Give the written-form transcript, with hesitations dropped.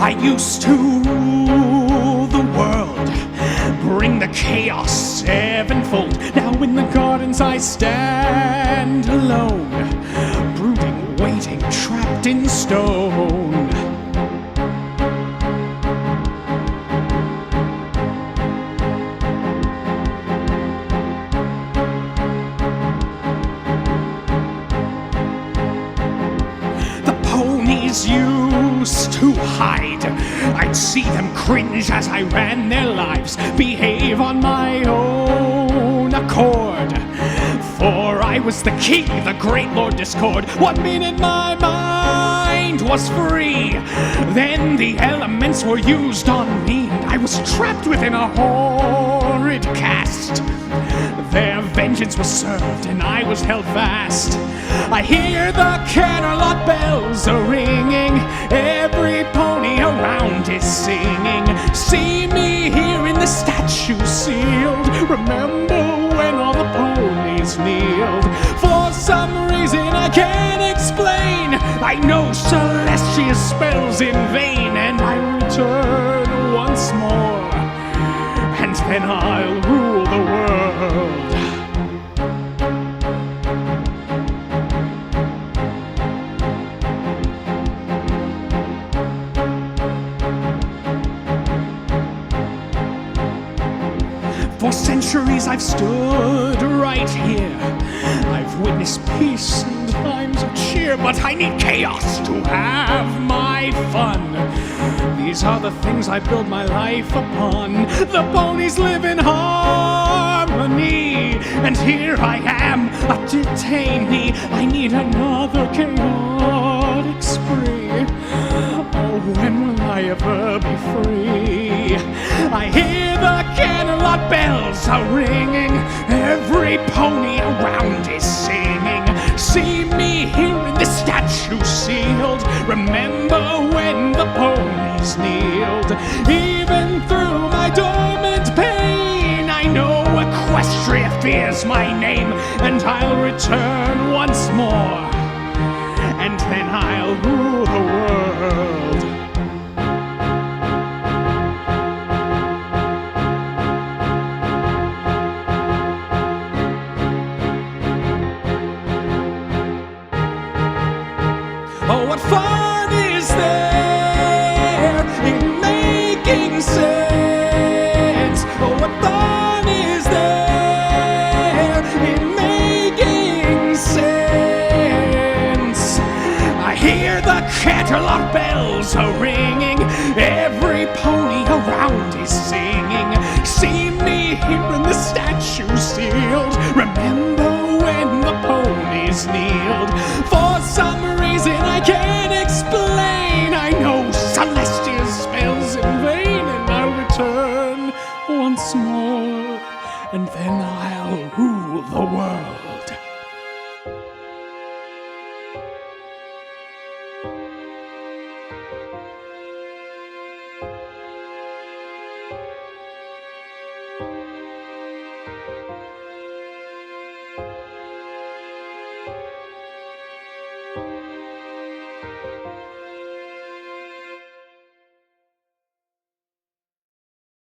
I used to rule the world, bring the chaos sevenfold. Now in the gardens I stand alone, brooding, waiting, trapped in stone. Used to hide. I'd see them cringe as I ran their lives, behave on my own accord. For I was the king, the great Lord Discord. 1 minute my mind was free, then the elements were used on me, and I was trapped within a horrid cast. Their vengeance was served, and I was held fast. I hear the Canterlot bells a-ringing, every pony around is singing. See me here in the statue sealed, remember when all the ponies kneeled. For some reason I can't explain, I know Celestia's spells in vain, and I return once more, and then I'll rule the world. For centuries I've stood right here, I've witnessed peace and times of cheer, but I need chaos to have my fun. These are the things I build my life upon. The ponies live in harmony, and here I am, a detainee. I need another chaotic spree. Oh, when will I ever be free? I hear the Canterlot bells are ringing, every pony around is singing. See me here in the statue sealed, remember when the ponies kneeled. Even through my dormant pain, I know Equestria fears my name, and I'll return once more, and then I'll rule the world. Oh, what fun is there in making sense? Oh, what fun is there in making sense? I hear the Canterlot bells are ringing, every pony around is singing. See me here in the statue sealed, remember when the ponies kneeled. For some reason I can't explain, I know Celestia's spells in vain, and I'll return once more, and then I'll rule the world.